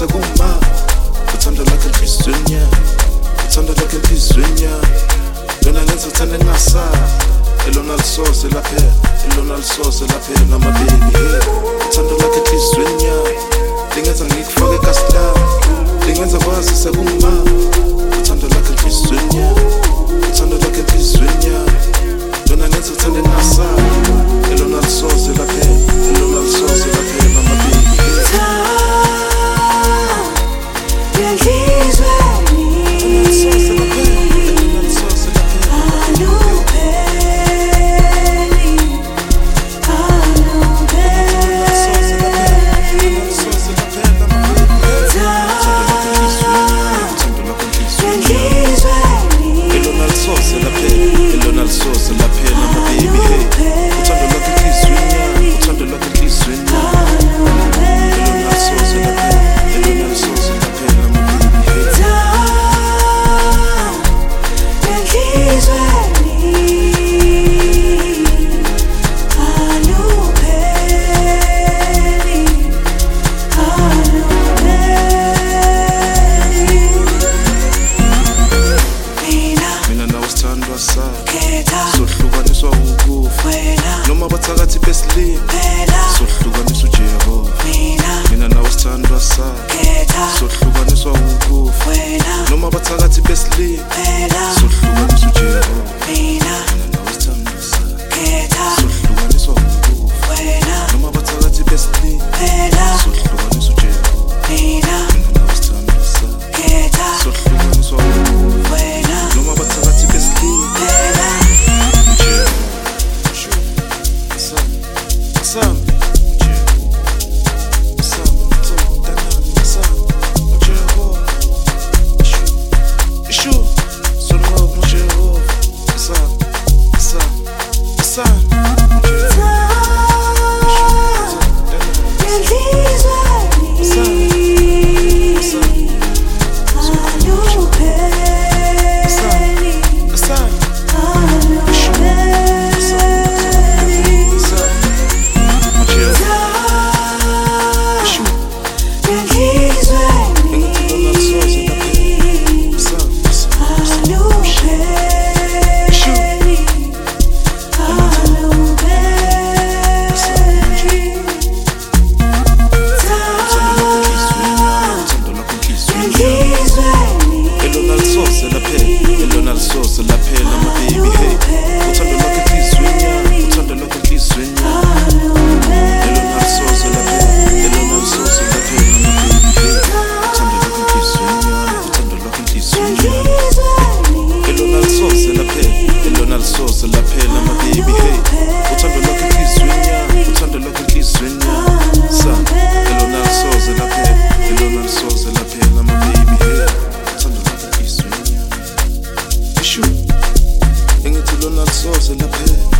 sekuma uthando lakho enhliziyweni yami uthando lakho enhliziyweni yami lona lenza uthande ngingasabi elona lisoze laphela elona lisoze laphela amababy uthando lakho enhliziyweni yami lingenza ngikufake ekastilami lingenza kwazi sekuma uthando lakho enhliziyweni yami uthando lakho enhliziyweni yami lona lenza uthande ngingasabi elona lisoze laphela elona lisoze laphela amababy sohlukaniswa ukufa noma bathakathi besilima sohlukaniswa uJehova mina nawe sithandwa sakhe sohlukaniswa ukufa noma bathakathi besilima sohlukaniswa uJehova mina nawe sithandwa sakhe sohlukaniswa ukufa noma bathakathi besilima sohlukaniswa uJehova mina nawe sithandwa sakhe sohlukaniswa ukufa noma bathakathi besilima Engithi lona lisoze laphela